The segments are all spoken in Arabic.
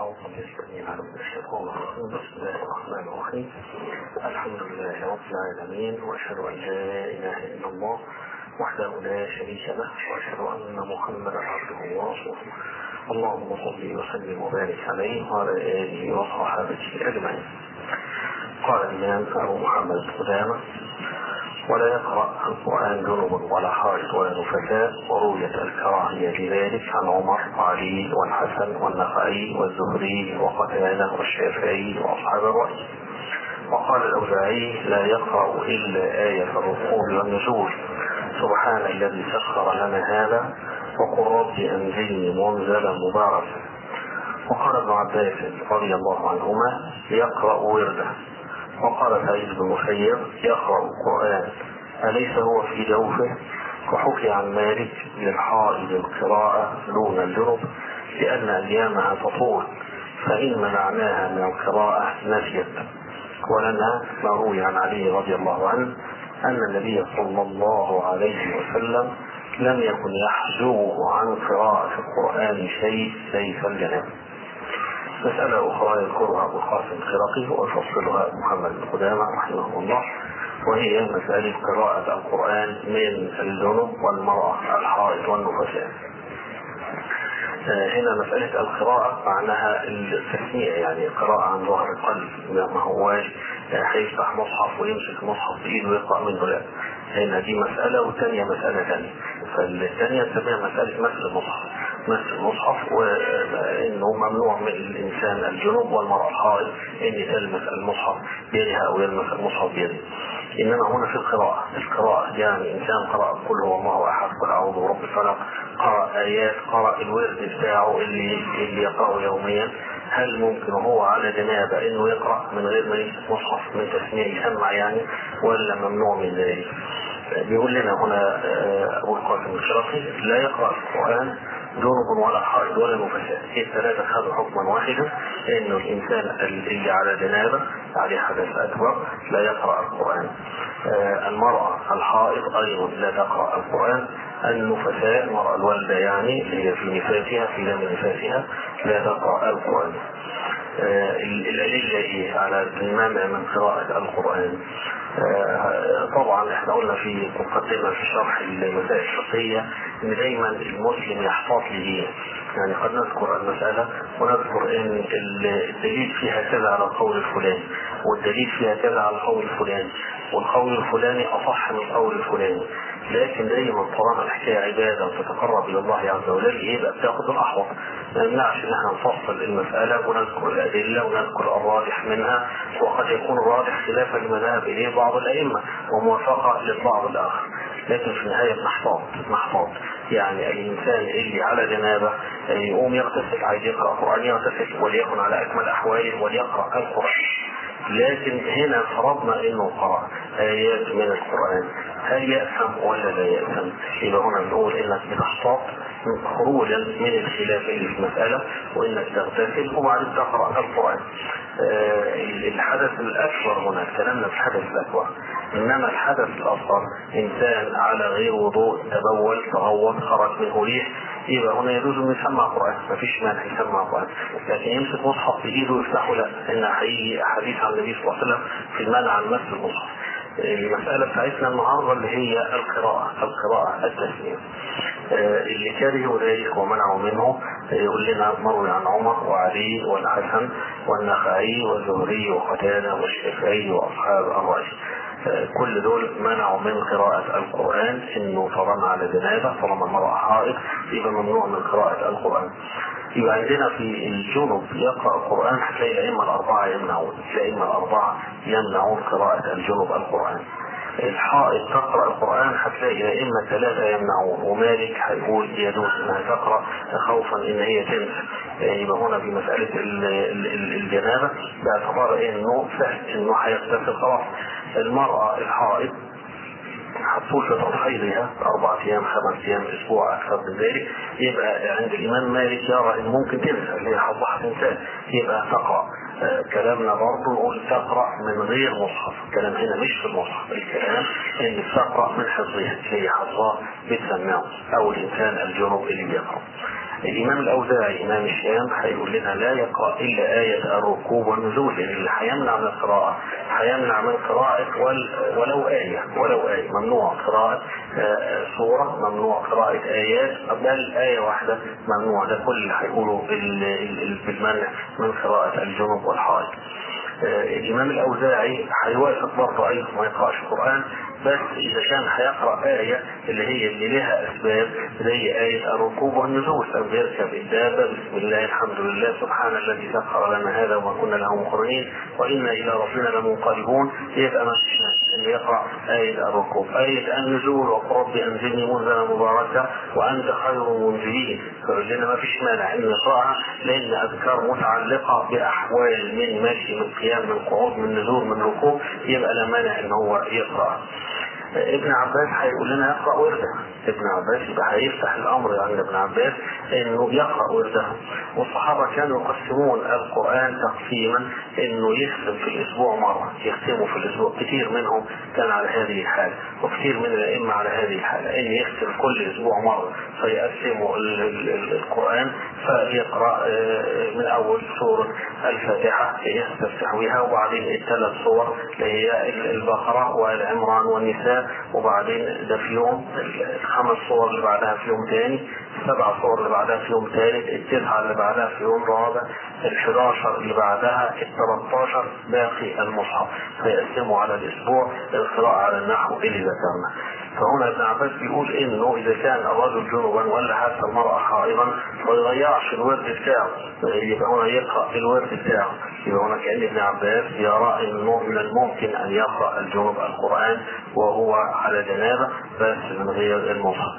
أعوذ بالله من الشيطان الرجيم. بسم الله الرحمن الرحيم. الحمد لله رب العالمين، وأشهد أن لا إله إلا الله وحده لا شريك له، وأشهد أن محمدا عبده ورسوله. اللهم صل وسلم وبارك عليه وعلى آله وصحبه أجمعين. قال الإمام أبو محمد القدامى: ولا يقرأ القرآن جنب ولا حائط ولا نفساء، ورويت الكراهية لذلك عن عمر وعلي والحسن والنخعي والزهري وقتادة والشافعي وأصحاب الرأي. وقال الأوزاعي: لا يقرأ إلا آية الركوع والنزول، سبحان الذي سخر لنا هذا، وقل رب أنزلني منزلا مباركا. وقال ابن عباس رضي الله عنهما: يقرأ ورده. وقال سعيد بن المسيب: يقرأ القرآن أليس هو في جوفه؟ وحكي عن مالك للحائض القراءة دون الجنب لأن أيامها تطول، فإن منعناها من القراءة نسيت. ولنا ما روي عن علي رضي الله عنه أن النبي صلى الله عليه وسلم لم يكن يحجبه عن قراءة القرآن شيء ليس الجناب. مسألة أخرى يذكرها أبو القاسم الخرقي ويفصلها محمد بن قدامة رحمه الله، وهي مسألة قراءة القرآن من الجنب والمرأة الحائض والنفساء. هنا مسألة القراءة معناها التسميع، يعني قراءة عن ظهر القلب، ما هواش هيفتح مصحف ويمسك مصحف بإيده ويقرأ منه، لا. هنا دي مسألة، والثانية مسألة ثانية. فالثانية تسميها مسألة مثل المصحف، وإنه ممنوع من الإنسان الجنوب والمرأة الحائض إن تلمس المصحف بيدها أو يلمس المصحف بيده. إنما هنا في القراءة يعني إنسان قرأ قل هو الله أحد، قل أعوذ برب الفلق، قرأ آيات، قرأ الورد بتاعه اللي يقرأه يوميا، هل ممكن هو على جنابه إنه يقرأ من غير ما يمسك مصحف من تسميع يسمع يعني، ولا ممنوع من ذلك؟ بيقول لنا هنا أبو القاسم الخرقي: لا يقرأ القرآن جنب ولا حائض ولا نفساء. الثلاثة خذوا حكما واحدا، إنه الإنسان اللي على جنابه عليه حدث أكبر لا يقرأ القرآن. المرأة الحائض أيضا لا تقرأ القرآن. النفساء المرأة الوالدة يعني اللي هي في نفاسها في دم نفاسها لا تقرأ القرآن. الأدلة على المنع من قراءة القرآن؟ طبعا احنا قلنا في مقدمة في شرح المسائل الفقهية ان دايما المسلم يحتاط لدينه، يعني قد نذكر المسألة ونذكر ان الدليل فيها كذا على القول الفلاني، والدليل فيها كذا على القول الفلاني، والقول الفلاني أصح من القول الفلاني، لكن دايما طالما الحكاية عبادة وتتقرب إلى الله عز وجل يبقى بتاخد الأحوط. ما يمنعش ان احنا نفصل المسألة ونذكر الأدلة ونذكر الراجح منها، وقد يكون الراجح خلافا لما ذهب إليه بعض الأئمة وموافقة للبعض الآخر، لكن في النهاية محتاط. يعني الإنسان اللي على جنابه يقوم يغتسل، عايز يقرأ قرآن يغتسل وليكن على أكمل أحواله وليقرأ القرآن. لكن هنا فرضنا انه قرأ آيات من القرآن، هل يأثم ولا لا يأثم؟ يبقى هنا نقول انك بتحتاط خروجا من الخلاف اللي في المسألة، وانك تغتسل وبعدين تقرأ القرآن. الحدث الأكبر هنا كلامنا في الحدث الأكبر، إنما الحدث الأصغر إنسان على غير وضوء تبول تغوط خرج منه ريح، يبقى هنا يجوز انه يسمع قرآن، مفيش مانع يسمع قرآن، لكن يمسك مصحف بإيده ويفتحه لا، إن حقيقي حديث عن النبي صلى الله عليه وسلم في المنع عن مس المصحف. المسألة بتاعتنا النهارده اللي هي القراءة التسميع. اللي كرهوا ذلك ومنعوا منه يقول لنا مروي عن عمر وعلي والحسن والنخعي والزهري وقتادة والشافعي وأصحاب الرأي. كل دول منعوا من قراءة القرآن، انه طالما على جنابه طالما المرأة حائض يبقى ممنوع من قراءة القرآن. يبقى عندنا في الجنوب يقرأ القرآن هتلاقي الأئمة الأربعة يمنعون قراءة الجنوب القرآن. الحائض تقرأ القرآن هتلاقي الأئمة 3 يمنعون، ومالك هيقول يجوز انها تقرأ خوفا ان هي تنسى. يبقى هنا في مسألة الجنابة باعتبار انه سهل انه هيغتسل خلاص. المرأة الحائض حطول فترة حيضها 4 أيام 5 أيام أسبوع أكثر من ذلك، يبقى عند الإمام مالك يرى إن ممكن تنسى اللي هي حظها تنسى، يبقى تقرأ. كلامنا برضه نقول تقرأ من غير مصحف، الكلام هنا مش في المصحف، الكلام إن تقرأ من حفظها اللي هي حظها بتسمعه، أو الإنسان الجنوب اللي بيقرأ. الإمام الأوزاعي إمام الشام هيقول لنا لا يقرأ إلا آية الركوب والنزول، لأن اللي هيمنع من القراءة هيمنع من قراءة ولو آية ممنوع قراءة سورة، ممنوع قراءة آيات، بل آية واحدة ممنوع. ده كل اللي هيقوله بالمنع من قراءة الجنوب والحائط. الإمام الأوزاعي هيوافق برضه أيضا ما يقرأش القرآن، بس إذا كان هيقرأ آية اللي لها أسباب زي آية الركوب والنزول، أو يركب الدابة بسم الله الحمد لله سبحان الذي سخر لنا هذا وما كنا له مقرنين وإنا إلى ربنا لمنقلبون، يبقى اللي يقرأ آية الركوب. آية النزول وقل رب أنزلني منزلا مباركا وأنت خير المنزلين، فلنا ما فيش مانع إن يقرأها، لأن أذكار متعلقة بأحوال من مشي من قيام من قعود من نزول من ركوب، يبقى لا مانع إن هو يقرأ. ابن عباس هيقول لنا يقرأ ورده. ابن عباس يبقى هيفتح الامر عند ابن عباس انه يقرأ ورده. والصحابة كانوا يقسمون القرآن تقسيما انه يختم في الاسبوع مرة، يختموا في الاسبوع. كثير منهم كان على هذه الحالة، وكثير من الائمة على هذه الحالة، ان يختم كل اسبوع مرة فيقسموا القرآن، فيقرأ من اول سورة الفاتحة يستفتح بها، وبعدين الثلاث صور اللي هي البقرة والعمران والنساء، وبعدين ده في يوم، الخمس صور اللي بعدها في يوم ثاني، السبع صور اللي بعدها في يوم ثالث، التسعة اللي بعدها في يوم رابع، ال11 اللي بعدها، ال13 باقي المصحف، فيقسموا على الاسبوع القراءة على النحو اللي ذكرنا. فهنا ابن عباس بيقول انه اذا كان الرجل جنبا ولا حتى المرأة حائضا ما يضيعش الورد بتاعه، يبقى هنا يقرأ الورد بتاعه. يبقى هنا كأن ابن عباس يرى انه من الممكن ان يقرأ الجنوب القرآن وهو على جنابه بس من غير المصحف.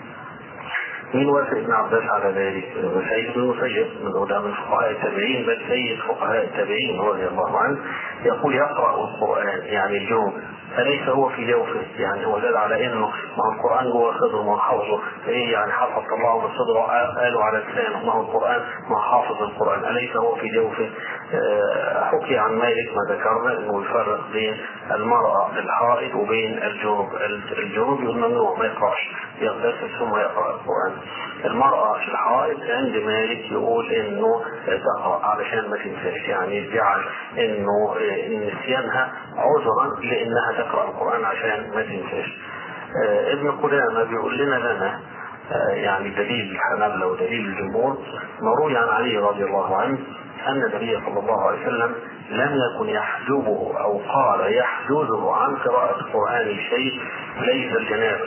مين وافق ابن عباس على ذلك؟ سعيد بن المسيب من فقهاء التابعين، بل سيد فقهاء التابعين رضي الله عنه، يقول يقرأ القرآن يعني الجنوب، فليس هو في جوفه، يعني هو دل على انه ما هو القرآن جوه صدره ما حافظه، ايه يعني حفظ الله من صدره قالوا على لسانه، ما هو القرآن ما حافظ القرآن، أليس هو في جوفه؟ حكي عن مالك ما ذكرنا انه يفرق بين المرأة الحائض وبين الجنوب. الجنوب ممنوع ما يقرأش، يغتسل ثم يقرأ القرآن. المرأة الحائض عند مالك يقول انه تقرأ علشان ما تنساش، يعني جعل انه نسيانها عذرا لانها تقرأ القرآن عشان ما تنساش. ابن قدامة بيقول لنا يعني دليل الحنابلة ودليل الجمهور مروي عن علي رضي الله عنه أن النبي صلى الله عليه وسلم لم يكن يحجبه أو قال يحجزه عن قراءة القرآن شيء ليس الجنابة.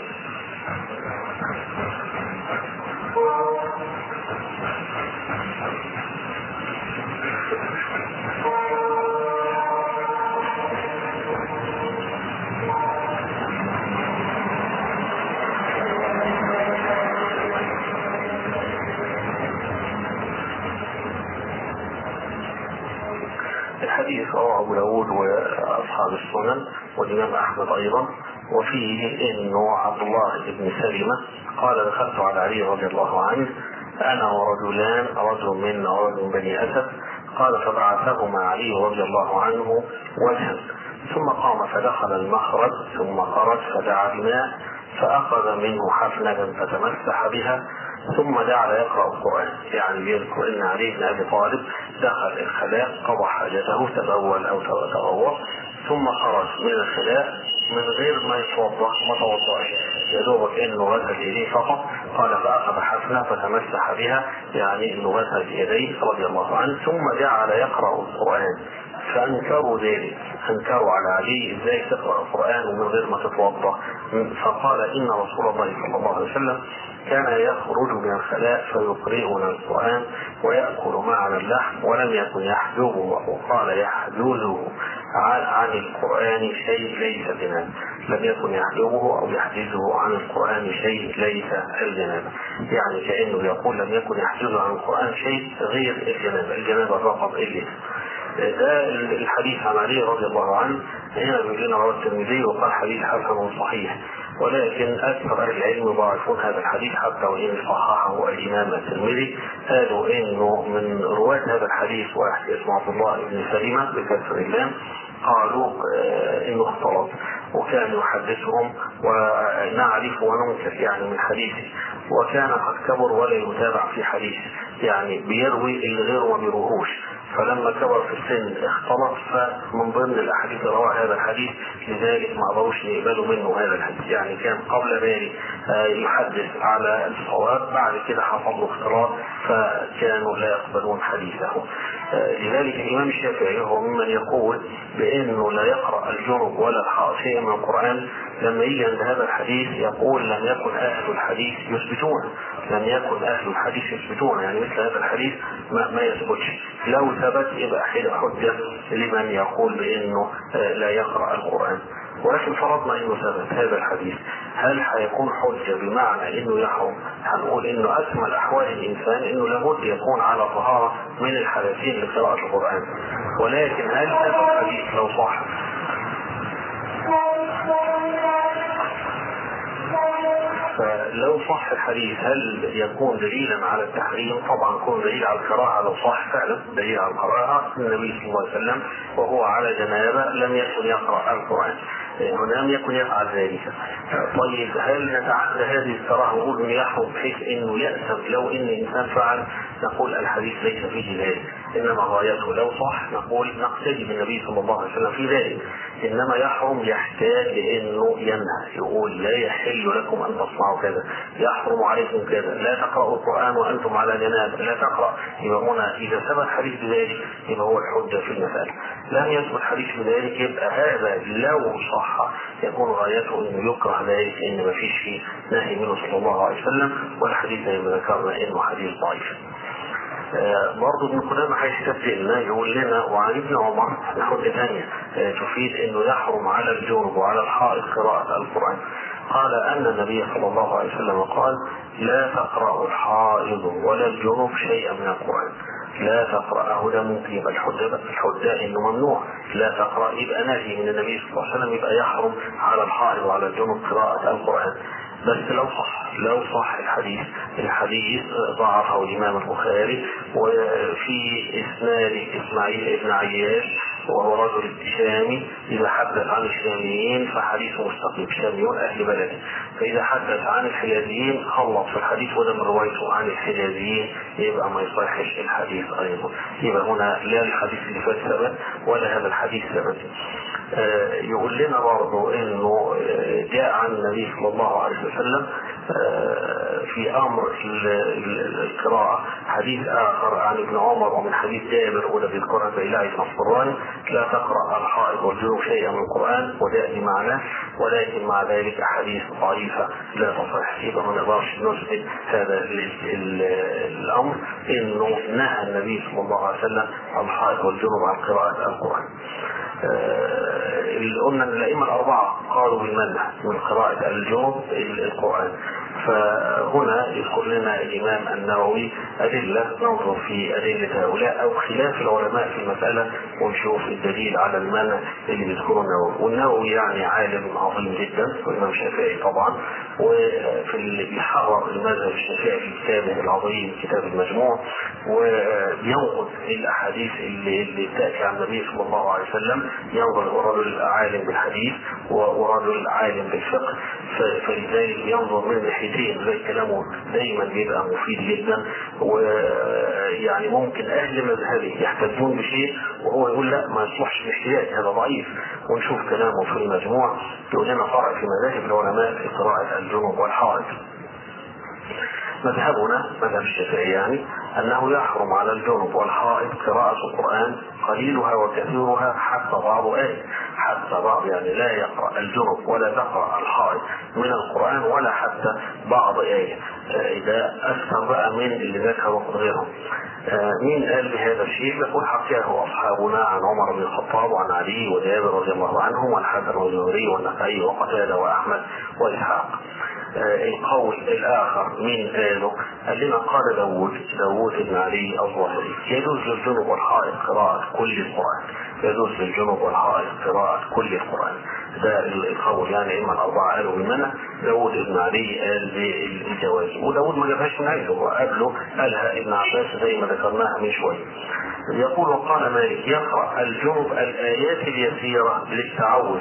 الحديث رواه أبو داود وأصحاب السنن والإمام أحمد أيضا، وفيه إنه عبد الله بن سلمة قال دخلت على علي رضي الله عنه أنا ورجلان، رجل منا ورجل بني أسد، قال فبعثهما علي رضي الله عنه وجها، ثم قام فدخل المخرج ثم خرج فدعا بماء فأخذ منه حفنة فتمسح بها ثم جعل يقرأ القرآن. يعني يذكر ان علي بن ابي طالب دخل الخلاء قضى حاجته تبول او تغوط ثم خرج من الخلاء من غير ما يتوضا، ما توضاش، يا دوبك انه غسل يديه فقط. قال فاخذ حفنه فتمسح بها، يعني انه غسل يديه رضي الله عنه ثم جعل يقرأ القرآن. فانكروا ذلك، انكروا على علي ازاي تقرأ القرآن ومن غير ما تتوضا. فقال ان رسول الله صلى الله عليه وسلم كان يخرج من الخلاء فيقرئنا القرآن ويأكل معنا اللحم ولم يكن يحجبه، وقال يحجزه عن القرآن شيء ليس بنا، لم يكن يحجبه أو يحجزه عن القرآن شيء ليس الجنابة. يعني كأنه يقول لم يكن يحجزه عن القرآن شيء غير الجنابة، الجنابة فقط اللي ده الحديث عن علي رضي الله عنه. هنا بيقول لنا رواه الترمذي وقال حديث حسن صحيح، ولكن أكثر أهل العلم يضاعفون هذا الحديث حتى وإن صححه الإمام الترمذي. قالوا إنه من رواة هذا الحديث واحد اسمه عبد الله بن سلمة بكسر اللام، قالوا إنه اختلط، وكان يحدثهم ونعرف وننكر يعني من حديثه، وكان قد كبر ولا يتابع في حديثه، يعني بيروي اللي غيره ما بيروهوش. فلما كبر في السن اختلط، فمن ضمن الاحاديث اللي روى هذا الحديث، لذلك ما قدروش يقبلوا منه هذا الحديث. يعني كان قبل ذلك يحدث على الصواب، بعد كده حصل له اختلاط فكانوا لا يقبلون حديثه. لذلك الامام الشافعي هو ممن يقول بانه لا يقرأ الجنب ولا الحائض شيئا من القرآن. لما يجي عند هذا الحديث يقول لم يكن اهل الحديث يثبتون، لم يكن اهل الحديث يثبتون، يعني مثل هذا الحديث ما يثبتش. لو ثبت يبقى حجة لمن يقول بانه لا يقرأ القرآن. ولكن فرضنا انه ثبت هذا الحديث، هل هيكون حجة بمعنى انه يحرم؟ هنقول انه اكمل احوال الانسان انه لابد يكون على طهارة من الحدثين لقراءة القرآن. ولكن هل هذا الحديث لو صح فلو صح الحديث هل يكون دليلا على التحريم؟ طبعا يكون دليل على الكراهه لو صح فعلا دليل على الكراهه. النبي صلى الله عليه وسلم وهو على جنابه لم يكن يقرأ القرآن، ولم يكن يفعل ذلك. طيب هل نتعدى هذه الكراهه ونقول انه يحرم بحيث انه يأثم لو ان الانسان فعل؟ نقول الحديث ليس فيه ذلك، انما غايته لو صح نقول نقتدي بالنبي صلى الله عليه وسلم في ذلك. انما يحرم يحتاج لانه ينهى، يقول لا يحل لكم ان تصنعوا كذا، يحرم عليكم كذا، لا تقرأوا القرآن وانتم على جناب، لا تقرأ. يبقى هنا اذا ثبت حديث بذلك يبقى هو الحجة في المسألة. لم يثبت حديث بذلك يبقى هذا لو صح يكون غايته انه يكره ذلك، ان ما فيش فيه نهي منه صلى الله عليه وسلم، والحديث زي ما ذكرنا انه حديث ضعيف. برضه ابن قدامة هيستبدلنا يقول لنا وعن ابن عمر حجة ثانية تفيد انه يحرم على الجنب وعلى الحائض قراءة القرآن. قال ان النبي صلى الله عليه وسلم قال لا تقرأ الحائض ولا الجنب شيئا من القرآن. لا تقرأه ده ممكن يبقى الحجة انه ممنوع، لا تقرأ يبقى نهي من النبي صلى الله عليه وسلم، يبقى يحرم على الحائض وعلى الجنب قراءة القرآن. بس لو صح الحديث ضعفه الإمام البخاري، وفي إسناد إسماعيل ابن عياش وهو رجل شامي، إذا حدث عن الشاميين فحديثه مستقيم، شاميون أهل بلده، فإذا حدث عن الحجازيين خلص في الحديث وده من روايته عن الحجازيين يبقى ما يصحش الحديث أيضا. يبقى هنا لا الحديث اللي فات ثبت ولا هذا الحديث ثبت. يقول لنا برضه انه جاء عن النبي صلى الله عليه وسلم في امر القراءة حديث اخر عن ابن عمر ومن حديث جابر وده بيذكرها بإله النصراني، لا تقرأ الحائض والجنوب شيئا من القرآن، وده بمعناه، ولكن مع ذلك احاديث ضعيفة لا تصح. يبقى ما نقدرش نثبت هذا الامر انه نهى النبي صلى الله عليه وسلم الحائض والجنوب عن قراءة القرآن. قلنا ان الائمه الاربعه قالوا بالمنع من قراءه الجنوب القران. فهنا يذكر لنا الامام النووي ادله ننظر في ادله هؤلاء او خلاف العلماء في المساله ونشوف الدليل على المنع اللي بيذكره النووي. والنووي يعني عالم عظيم جدا، والامام الشافعي طبعا، وفي اللي بيحرر المذهب الشافعي في كتابه العظيم كتاب المجموع، وبينقد الاحاديث اللي تاتي عن النبي صلى الله عليه وسلم. ينظر رجل عالم بالحديث ورجل عالم بالفقه، فلذلك ينظر من ناحيتين، زي كلامه دايما بيبقى مفيد جدا. ويعني ممكن اهل مذهبه يحتجون بشيء وهو يقول لا ما يصلحش الاحتجاج، هذا ضعيف. ونشوف كلامه في المجموع يقول لنا فرع في مذاهب العلماء في قراءة الجنوب والحائض. مذهبنا مذهب الشافعي يعني انه يحرم على الجنوب والحائض قراءة القرآن قليلها وكثيرها حتى بعض يعني لا يقرأ الجنوب ولا تقرأ الحائض من القرآن ولا حتى بعض آية. إذا أكثر بقى من اللي ذكره غيرهم. مين قال بهذا الشيء؟ يقول حكاه أصحابنا عن عمر بن الخطاب وعن علي وجابر رضي الله عنهم والحسن والزهري والنخعي وقتادة وأحمد وإسحاق. القول الآخر من قال لنا قال داود بن علي الظاهري يجوز للجنوب والحائض قراءة كل القرآن، يجوز للجنوب والحائض قراءة كل القرآن. ده القول يعني إما الأربعة قالوا بالمنع، داود بن علي قال بالجواز، وداود ما جابهاش من عنده، وقبله قالها ابن عباس زي ما ذكرناها من شوية. يقول وقال مالك يقرأ الجنوب الآيات اليسيرة للتعوذ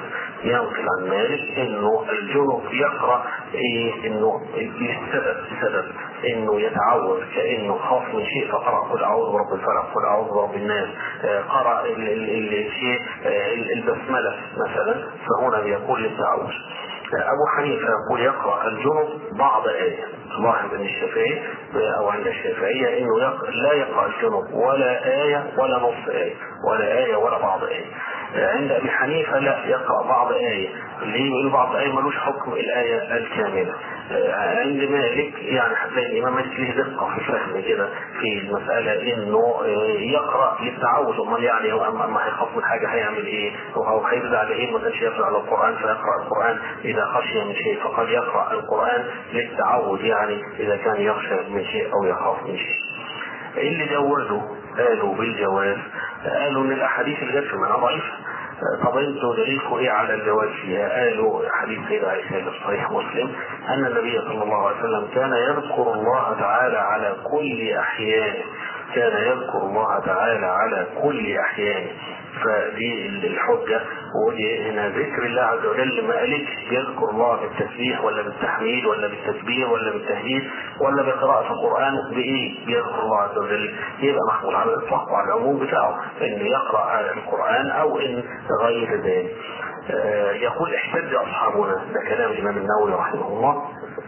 ينقل عن مالك انه الجنب يقرأ انه لسبب انه يتعوذ كانه خاف من شيء فقرأ قل اعوذ برب الفلق قل اعوذ برب الناس، قرأ الشيء البسملة مثلا، فهنا بيقول للتعوذ. ابو حنيفه يقول يقرأ الجنب بعض آية. لاحظ ان الشافعي او عند الشافعية انه لا يقرأ الجنب ولا آية ولا نص آية ولا آية ولا بعض آية. عند ابي حنيفه لا، يقرأ بعض آية. ليه يقول بعض آية؟ ملوش حكم الآية الكاملة. عند مالك يعني هتلاقي الامام مالك له دقه في فهم كده في المساله انه يقرأ للتعوذ. امال يعني اما هيخاف من حاجه هيعمل ايه؟ او هيفزع على ايه؟ ما كانش يفزع على القرآن فيقرأ القرآن. اذا خشي من شيء فقد يقرأ القرآن للتعوذ، يعني اذا كان يخشى من شيء او يخاف من شيء. اللي جوزوا قالوا بالجواز، قالوا ان الاحاديث اللي جت في المعنى ضعيفه. طب انتوا دليلكم ايه على الجواز فيها؟ قالوا حديث سيدة عائشة في صحيح مسلم ان النبي صلى الله عليه وسلم كان يذكر الله تعالى على كل احيانه، كان يذكر الله تعالى على كل احيانه. فدي الحجة. ودي هنا ذكر الله عز وجل ما قالتش يذكر الله بالتسبيح ولا بالتحميد ولا بالتكبير ولا بالتهليل ولا بقراءة القرآن بإيه بيذكر الله عز وجل، يبقى محمول على الإطلاق وعلى العموم بتاعه إنه يقرأ القرآن أو إن غير ذلك. يقول احتج أصحابنا، ده كلام الإمام النووي رحمه الله،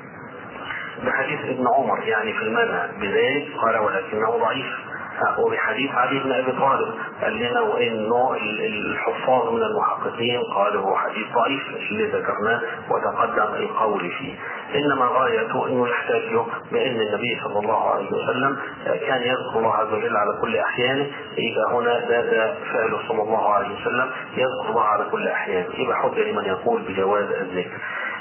بحديث ابن عمر يعني في المنع بذلك قال ولكنه ضعيف. وبحديث علي بن ابي طالب قال لنا وانه الحفاظ من المحققين قالوا هو حديث ضعيف اللي ذكرناه وتقدم القول فيه. انما غايته انه يحتاج بان النبي صلى الله عليه وسلم كان يذكر الله عز وجل على كل احيانه، يبقى هنا ده فعله صلى الله عليه وسلم يذكر الله على كل احيانه، يبقى حجه لمن يقول بجواز الذكر.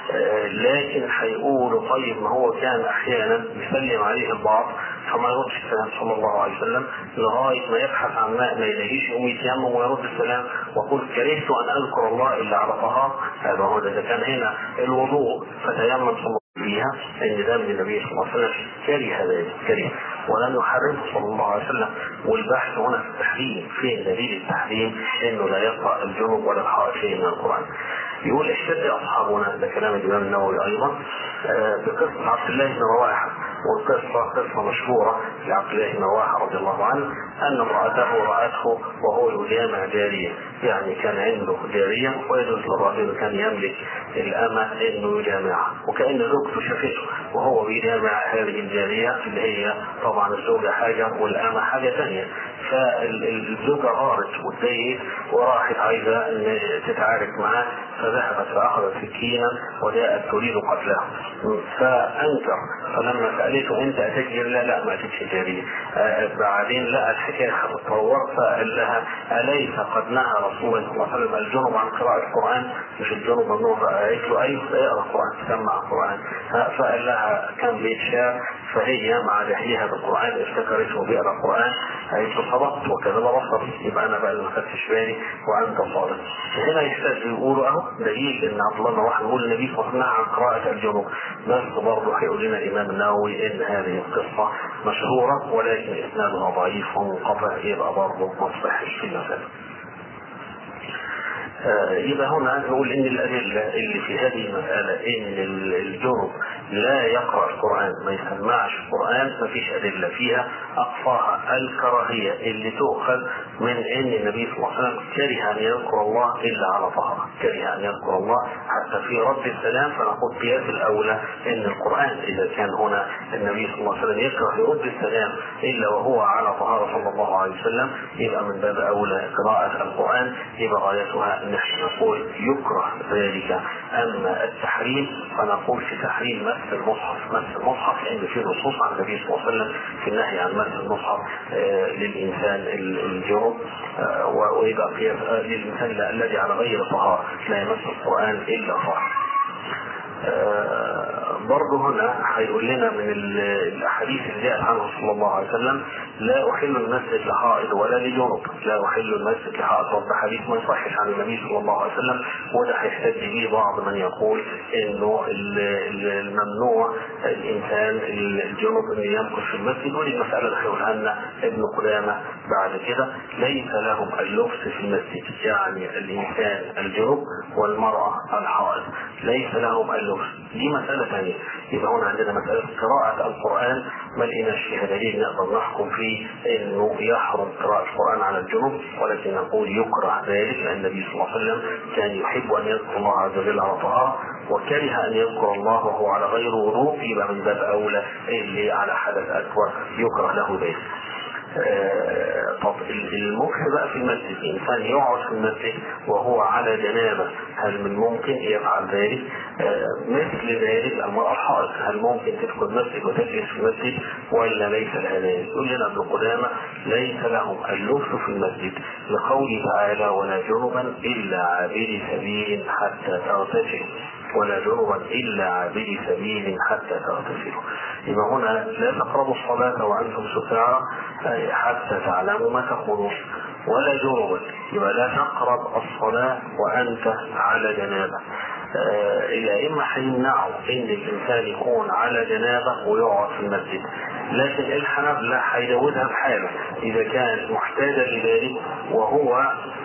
لكن هيقولوا طيب ما هو كان احيانا يسلم عليه البعض فما يردش السلام صلى الله عليه وسلم لغايه ما يبحث عن ماء ما يلاقيش يقوم يتيمم ويرد السلام وقل كرهت ان اذكر الله الا على طهاره. هذا هو اذا كان هنا الوضوء فتيمم صلى الله فيها ان ده من النبي صلى الله عليه وسلم كره ذلك كره ولم يحرمه صلى الله عليه وسلم. والبحث هنا في التحريم فين دليل التحريم انه لا يقرأ الجنب ولا الحائط شيء من القرآن. يقول احتج اصحابنا، ده كلام الامام النووي ايضا، بقصه عبد الله بن رواحه. والقصه قصه مشهوره لعبد الله بن رواحه رضي الله عنه ان امراته راته وهو يجامع جاريه، يعني كان عنده جاريه ويجوز للرجل كان يملك الامه انه يجامعها، وكان زوجته شافته وهو بيجامع هذه الجاريه اللي هي طبعا الزوجه حاجه والامه حاجه ثانيه. فالزوجه غارت واتضايقت وراحت عايزه ان تتعارك معاه، فذهبت فاخذت سكينا وجاءت تريد قتله فانكر. فلما سالته انت اتجر؟ لا ما اتجش جاريه. بعدين لقى الحكايه هتتطور فقال لها اليس قد نهى رسول الله صلى الله عليه وسلم الجنب عن قراءه القران؟ مش الجنب ممنوع؟ قالت له ايوه اقرا القران سمع القران. فقال لها كان بيت شعر فهي مع لحيها بالقران افتكرته بيقرا القران، قالت له صدقت وكذب بصري، يبقى انا بقى اللي ما خدتش بالي وانت صادق. هنا يحتاج يقولوا اهو دليل ان عبد الله بن رواحه يقول النبي صلى الله عليه وسلم عن قراءه الجنوب، بس برضه هيقول لنا الامام النووي ان هذه القصه مشهوره ولكن اسنادها ضعيف ومنقطع، يبقى برضه ما تصحش في المساله. يبقى هنا نقول ان الادله اللي في هذه المساله ان الجنب لا يقرأ القرآن ما يسمعش القرآن ما فيش ادله فيها، اقصاها الكراهيه اللي تؤخذ من ان النبي صلى الله عليه وسلم كره ان يذكر الله الا على طهاره، كره ان يذكر الله حتى في رد السلام. فنقول قياس الاولى ان القرآن اذا كان هنا النبي صلى الله عليه وسلم يكره يرد السلام الا وهو على طهاره صلى الله عليه وسلم، يبقى من باب اولى قراءه القرآن يبقى غايتها نحن نقول يكره ذلك. اما التحريم فنقول في تحريم مس المصحف لان في نصوص عن النبي صلى الله عليه وسلم في النهي عن مس المصحف للانسان الجنب، ويبقى للانسان الذي على غير طهارة لا يمس القرآن الا طهارة. برضه هنا هيقول لنا من الاحاديث اللي جاءت عنه صلى الله عليه وسلم: لا احل المسجد لحائض ولا لجنب. لا احل المسجد لحائض، ده حديث ما يصحش عن النبي صلى الله عليه وسلم، وده هيحتج به بعض من يقول انه الممنوع الانسان الجنب ان يمكث في المسجد. ودي المساله اللي هيقولها لنا ابن قدامه بعد كده: ليس لهم اللبس في المسجد، يعني الانسان الجنب والمراه الحائض ليس لهم اللبس. دي مساله ثانيه. يبقى هنا عندنا مساله قراءه القران ما لقيناش فيها دليل نقدر نحكم فيه انه يحرم قراءه القران على الجنب، ولكن نقول يكره ذلك، لان النبي صلى الله عليه وسلم كان يحب ان يذكر الله عز وجل على طهاره، وكره ان يذكر الله وهو على غير وضوء، يبقى من باب اولى اللي على حدث اكبر يكره له ذلك. طب المكث بقى في المسجد، الانسان يقعد في المسجد وهو على جنابه، هل من ممكن يفعل ذلك؟ مثل ذلك المرأة الحائض، هل ممكن تدخل المسجد وتجلس في المسجد ولا ليس لها ذلك؟ يقول لنا ابن قدامة: ليس لهم اللبس في المسجد، لقوله تعالى: ولا جنبا الا عابر سبيل حتى تغتسلوا، ولا جنبا الا عابر سبيل حتى تغتسلوا. يبقى هنا لا تقربوا الصلاة وانتم سكارى حتى تعلموا ما تقولون، ولا جنبا، يبقى لا تقرب الصلاة وانت على جنابه. الأئمة هيمنعوا ان الانسان يكون على جنابه ويقعد في المسجد، لكن الحنابلة هيجوزها بحاله اذا كان محتاجا لذلك وهو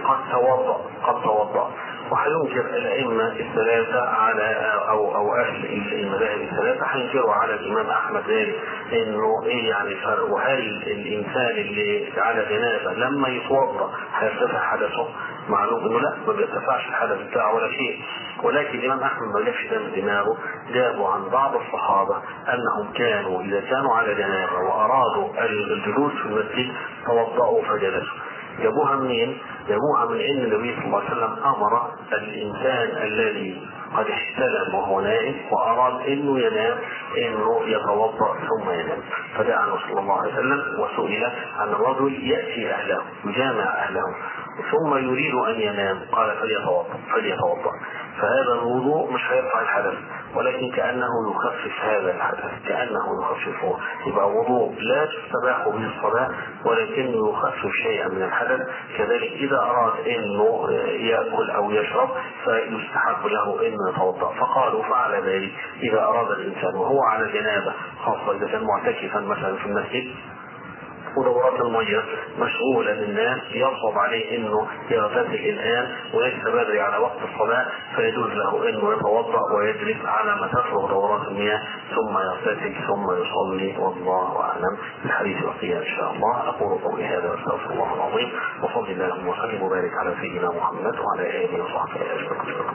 قد توضأ. وهينكر الأئمة الثلاثة على أو أهل المذاهب الثلاثة هينكروا على الإمام أحمد ذلك، إنه إيه يعني الفرق، وهل الإنسان اللي على جنابه لما يتوضأ هيرتفع حدثه؟ معلوم إنه لا، ما بيرتفعش الحدث بتاعه ولا شيء. ولكن الإمام أحمد ما جابش ده من دماغه، جابوا عن بعض الصحابة أنهم كانوا إذا كانوا على جنابه وأرادوا الجلوس في المسجد توضأوا فجلسوا. جابوها منين؟ جابوها من ان النبي صلى الله عليه وسلم امر الانسان الذي قد احتلم وهو نائم واراد انه ينام انه يتوضا ثم ينام. فدعا صلى الله عليه وسلم وسئل عن الرجل ياتي اهله يجامع اهله ثم يريد ان ينام، قال فليتوضا. فهذا الوضوء مش هيرفع الحدث، ولكن كانه يخفف هذا الحدث، كانه يخففه. يبقى وضوء لا تستباح به الصلاه ولكنه يخفف شيئا من الحدث. كذلك اذا اراد انه ياكل او يشرب فيستحب له انه يتوضا. فقالوا فعل ذلك اذا اراد الانسان وهو على جنابه، خاصه اذا كان معتكفا مثلا في المسجد ودورات المية مشغولة للناس، يصعب عليه انه يغتسل الان وليس بدري على وقت الصلاة، فيجوز له انه يتوضأ ويجلس على ما تفرغ دورات المياه ثم يغتسل ثم يصلي، والله اعلم. الحديث بقية ان شاء الله. اقول قولي هذا واستغفر الله العظيم، وصلي اللهم وسلم وبارك على سيدنا محمد وعلى اله وصحبه اجمعين.